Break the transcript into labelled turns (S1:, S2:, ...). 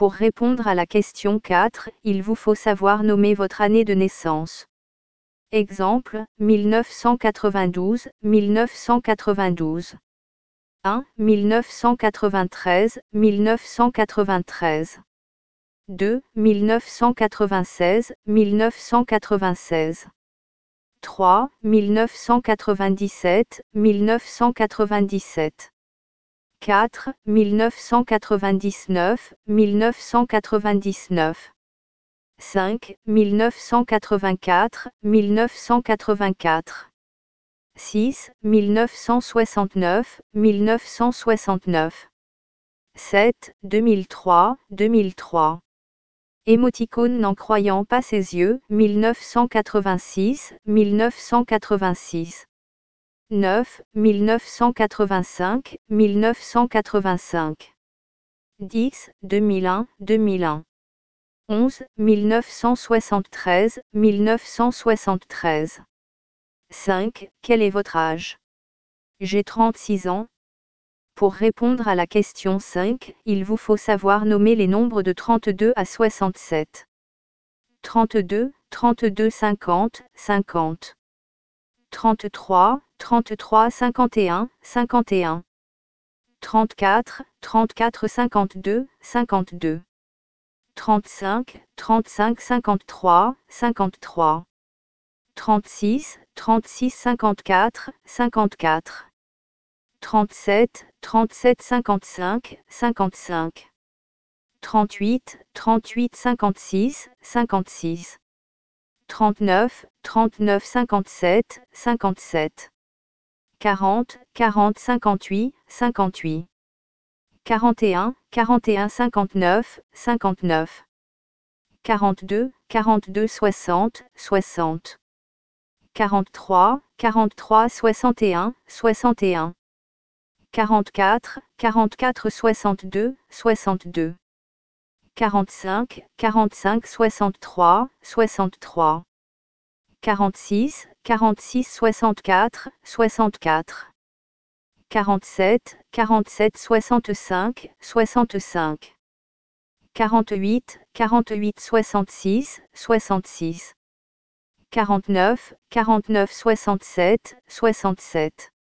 S1: Pour répondre à la question 4, il vous faut savoir nommer votre année de naissance. Exemple, 1992, 1992. 1. 1993, 1993. 2. 1996, 1996. 3. 1997, 1997. 4. 1999, 1999. 5. 1984, 1984. 6. 1969, 1969. 7. 2003, 2003. Émoticône n'en croyant pas ses yeux, 1986, 1986. 9. 1985, 1985. 10. 2001, 2001. 11. 1973, 1973. 5. Quel est votre âge? J'ai 36 ans. Pour répondre à la question 5, il vous faut savoir nommer les nombres de 32 à 67. 32, 32 50, 50. 33, 33 51, 51. 34, 34 52, 52. 35, 35 53, 53. 36, 36 54, 54. 37, 37 55, 55. 38, 38 56, 56. 39, 39 57, 57. 40, 40 58, 58. 41, 41 59, 59. 42, 42 60, 60. 43, 43 61, 61. 44, 44 62, 62. 45, 45 63, 63. 46, 46 64, 64. 47, 47 65, 65. 48, 48 66, 66. 49, 49 67, 67.